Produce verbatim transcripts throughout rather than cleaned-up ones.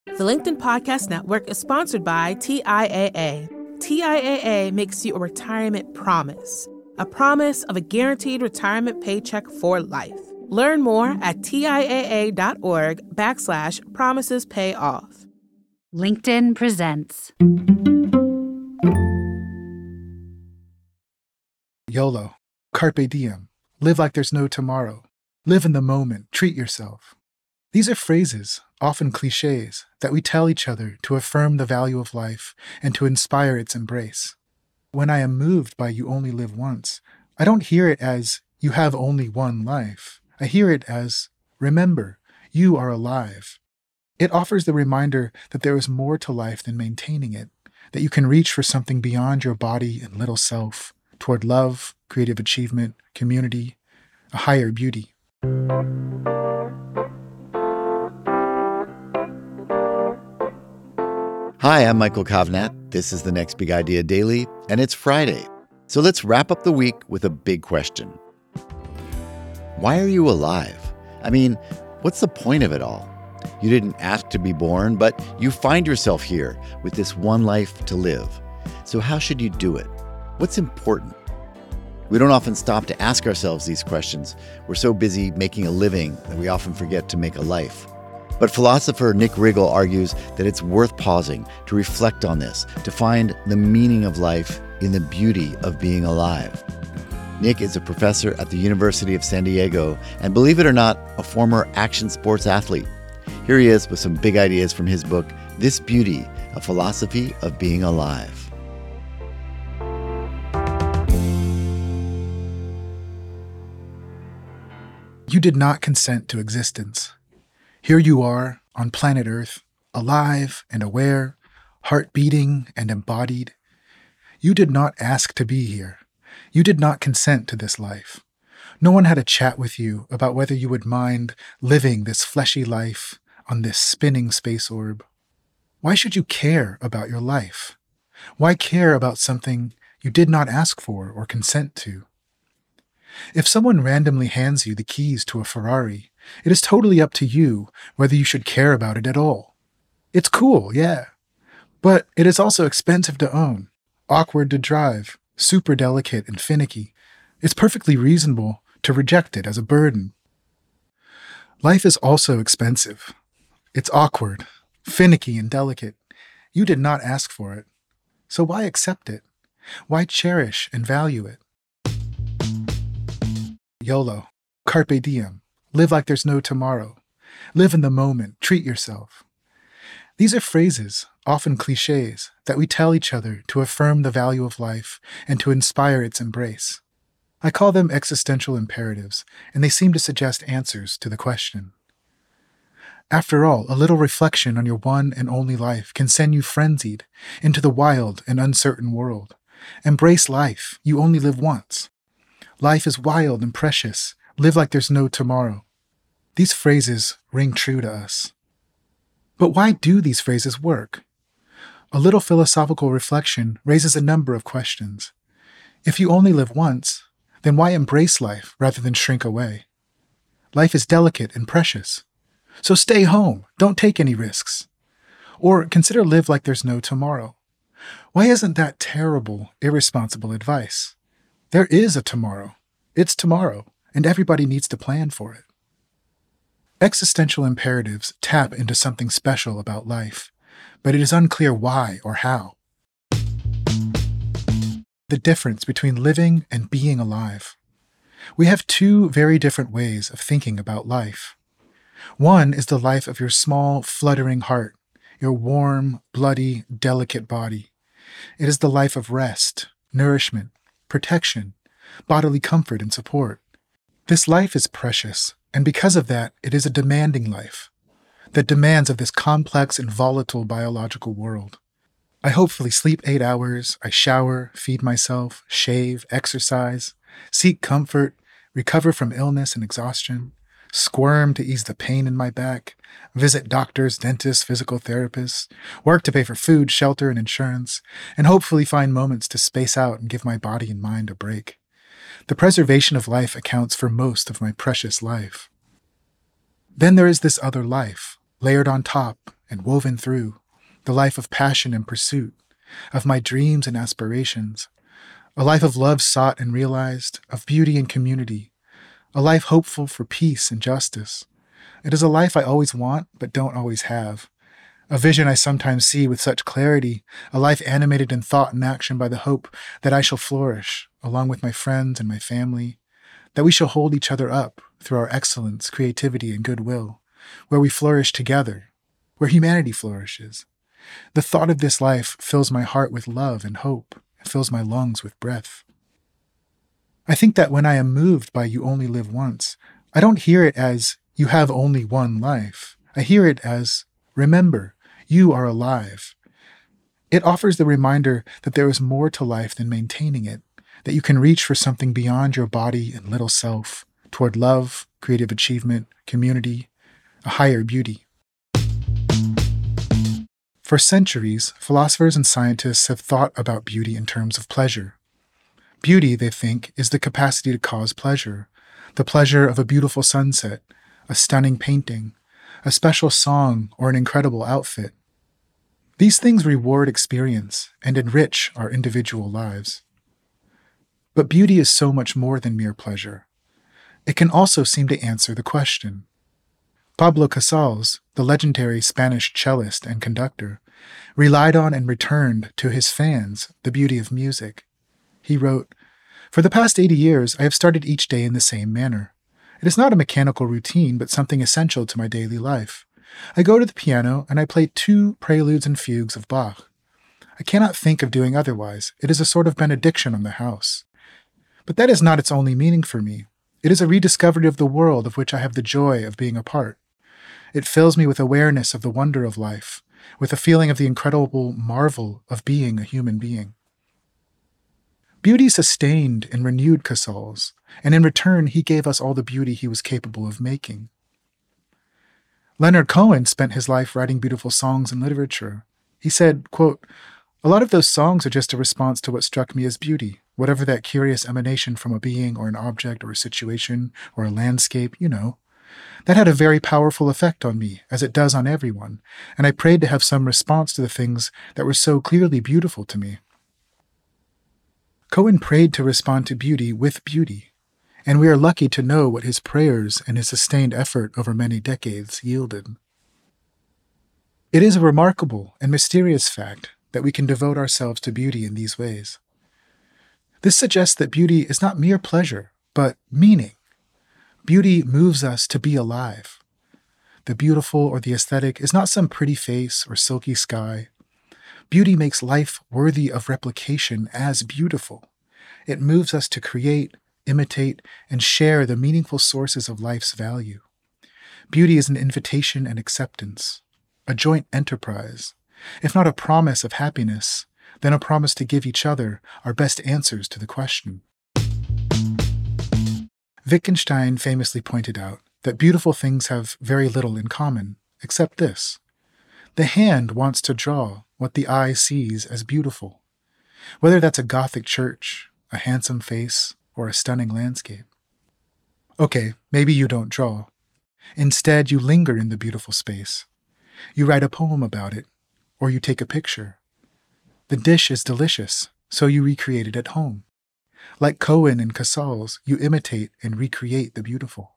The LinkedIn Podcast Network is sponsored by T I A A. T I A A makes you a retirement promise, a promise of a guaranteed retirement paycheck for life. Learn more at TIAA.org backslash promises pay off. LinkedIn presents YOLO, Carpe Diem, live like there's no tomorrow, live in the moment, treat yourself. These are phrases, often cliches, that we tell each other to affirm the value of life and to inspire its embrace. When I am moved by "you only live once," I don't hear it as "you have only one life." I hear it as, remember, you are alive. It offers the reminder that there is more to life than maintaining it, that you can reach for something beyond your body and little self, toward love, creative achievement, community, a higher beauty. Hi, I'm Michael Kovnat. This is the Next Big Idea Daily, and it's Friday. So let's wrap up the week with a big question. Why are you alive? I mean, what's the point of it all? You didn't ask to be born, but you find yourself here with this one life to live. So how should you do it? What's important? We don't often stop to ask ourselves these questions. We're so busy making a living that we often forget to make a life. But philosopher Nick Riggle argues that it's worth pausing to reflect on this, to find the meaning of life in the beauty of being alive. Nick is a professor at the University of San Diego and, believe it or not, a former action sports athlete. Here he is with some big ideas from his book, This Beauty, A Philosophy of Being Alive. You did not consent to existence. Here you are on planet Earth, alive and aware, heart beating and embodied. You did not ask to be here. You did not consent to this life. No one had a chat with you about whether you would mind living this fleshy life on this spinning space orb. Why should you care about your life? Why care about something you did not ask for or consent to? If someone randomly hands you the keys to a Ferrari, it is totally up to you whether you should care about it at all. It's cool, yeah, but it is also expensive to own, awkward to drive, super delicate and finicky. It's perfectly reasonable to reject it as a burden. Life is also expensive. It's awkward, finicky, and delicate. You did not ask for it. So why accept it? Why cherish and value it? YOLO, Carpe Diem, live like there's no tomorrow. Live in the moment, treat yourself. These are phrases, often cliches, that we tell each other to affirm the value of life and to inspire its embrace. I call them existential imperatives, and they seem to suggest answers to the question. After all, a little reflection on your one and only life can send you frenzied into the wild and uncertain world. Embrace life. You only live once. Life is wild and precious. Live like there's no tomorrow. These phrases ring true to us. But why do these phrases work? A little philosophical reflection raises a number of questions. If you only live once, then why embrace life rather than shrink away? Life is delicate and precious. So stay home. Don't take any risks. Or consider live like there's no tomorrow. Why isn't that terrible, irresponsible advice? There is a tomorrow. It's tomorrow, and everybody needs to plan for it. Existential imperatives tap into something special about life, but it is unclear why or how. The difference between living and being alive. We have two very different ways of thinking about life. One is the life of your small, fluttering heart, your warm, bloody, delicate body. It is the life of rest, nourishment, protection, bodily comfort and support. This life is precious, and because of that, it is a demanding life that demands of this complex and volatile biological world. I hopefully sleep eight hours, I shower, feed myself, shave, exercise, seek comfort, recover from illness and exhaustion, squirm to ease the pain in my back, visit doctors, dentists, physical therapists, work to pay for food, shelter, and insurance, and hopefully find moments to space out and give my body and mind a break. The preservation of life accounts for most of my precious life. Then there is this other life, layered on top and woven through, the life of passion and pursuit, of my dreams and aspirations, a life of love sought and realized, of beauty and community, a life hopeful for peace and justice. It is a life I always want but don't always have, a vision I sometimes see with such clarity, a life animated in thought and action by the hope that I shall flourish, along with my friends and my family, that we shall hold each other up through our excellence, creativity, and goodwill, where we flourish together, where humanity flourishes. The thought of this life fills my heart with love and hope, and fills my lungs with breath. I think that when I am moved by "You Only Live Once," I don't hear it as "you have only one life." I hear it as, remember, you are alive. It offers the reminder that there is more to life than maintaining it, that you can reach for something beyond your body and little self, toward love, creative achievement, community, a higher beauty. For centuries, philosophers and scientists have thought about beauty in terms of pleasure. Beauty, they think, is the capacity to cause pleasure, the pleasure of a beautiful sunset, a stunning painting, a special song, or an incredible outfit. These things reward experience and enrich our individual lives. But beauty is so much more than mere pleasure. It can also seem to answer the question. Pablo Casals, the legendary Spanish cellist and conductor, relied on and returned to his fans the beauty of music. He wrote, "For the past eighty years, I have started each day in the same manner. It is not a mechanical routine, but something essential to my daily life. I go to the piano and I play two preludes and fugues of Bach. I cannot think of doing otherwise. It is a sort of benediction on the house. But that is not its only meaning for me. It is a rediscovery of the world of which I have the joy of being a part. It fills me with awareness of the wonder of life, with a feeling of the incredible marvel of being a human being." Beauty sustained and renewed Casals, and in return he gave us all the beauty he was capable of making. Leonard Cohen spent his life writing beautiful songs and literature. He said, quote, "A lot of those songs are just a response to what struck me as beauty, whatever that curious emanation from a being or an object or a situation or a landscape, you know. That had a very powerful effect on me, as it does on everyone, and I prayed to have some response to the things that were so clearly beautiful to me." Cohen prayed to respond to beauty with beauty, and we are lucky to know what his prayers and his sustained effort over many decades yielded. It is a remarkable and mysterious fact that we can devote ourselves to beauty in these ways. This suggests that beauty is not mere pleasure, but meaning. Beauty moves us to be alive. The beautiful or the aesthetic is not some pretty face or silky sky. Beauty makes life worthy of replication as beautiful. It moves us to create, imitate, and share the meaningful sources of life's value. Beauty is an invitation and acceptance, a joint enterprise, if not a promise of happiness, then a promise to give each other our best answers to the question. Wittgenstein famously pointed out that beautiful things have very little in common, except this. The hand wants to draw what the eye sees as beautiful, whether that's a Gothic church, a handsome face, or a stunning landscape. Okay, maybe you don't draw. Instead, you linger in the beautiful space. You write a poem about it, or you take a picture. The dish is delicious, so you recreate it at home. Like Cohen and Casals, you imitate and recreate the beautiful.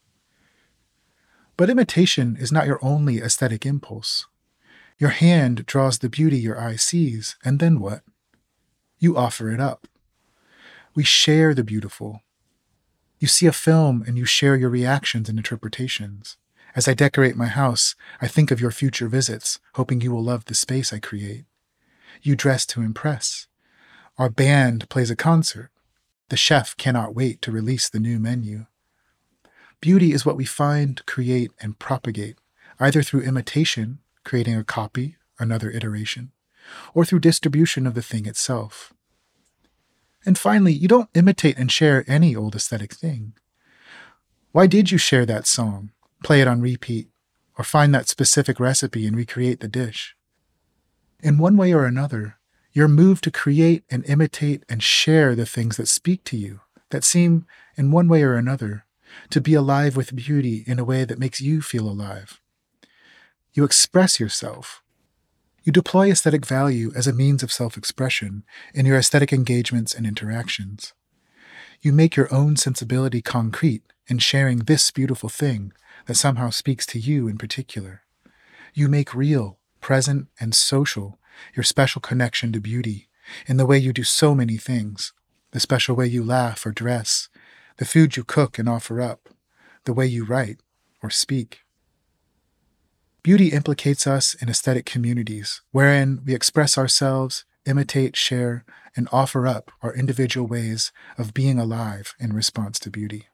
But imitation is not your only aesthetic impulse. Your hand draws the beauty your eye sees, and then what? You offer it up. We share the beautiful. You see a film and you share your reactions and interpretations. As I decorate my house, I think of your future visits, hoping you will love the space I create. You dress to impress. Our band plays a concert. The chef cannot wait to release the new menu. Beauty is what we find, create, and propagate, either through imitation, creating a copy, another iteration, or through distribution of the thing itself. And finally, you don't imitate and share any old aesthetic thing. Why did you share that song, play it on repeat, or find that specific recipe and recreate the dish? In one way or another, you're moved to create and imitate and share the things that speak to you, that seem, in one way or another, to be alive with beauty in a way that makes you feel alive. You express yourself. You deploy aesthetic value as a means of self-expression in your aesthetic engagements and interactions. You make your own sensibility concrete in sharing this beautiful thing that somehow speaks to you in particular. You make real, present, and social your special connection to beauty in the way you do so many things, the special way you laugh or dress, the food you cook and offer up, the way you write or speak. Beauty implicates us in aesthetic communities, wherein we express ourselves, imitate, share, and offer up our individual ways of being alive in response to beauty.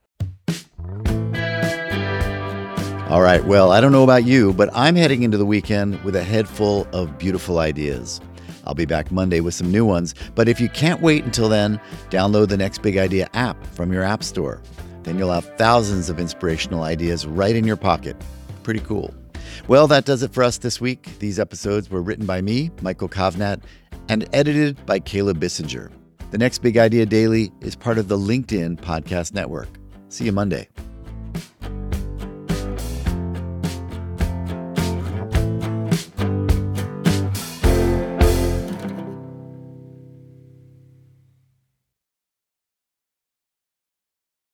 All right, well, I don't know about you, but I'm heading into the weekend with a head full of beautiful ideas. I'll be back Monday with some new ones, but if you can't wait until then, download the Next Big Idea app from your app store. Then you'll have thousands of inspirational ideas right in your pocket. Pretty cool. Well, that does it for us this week. These episodes were written by me, Michael Kovnat, and edited by Caleb Bissinger. The Next Big Idea Daily is part of the LinkedIn Podcast Network. See you Monday.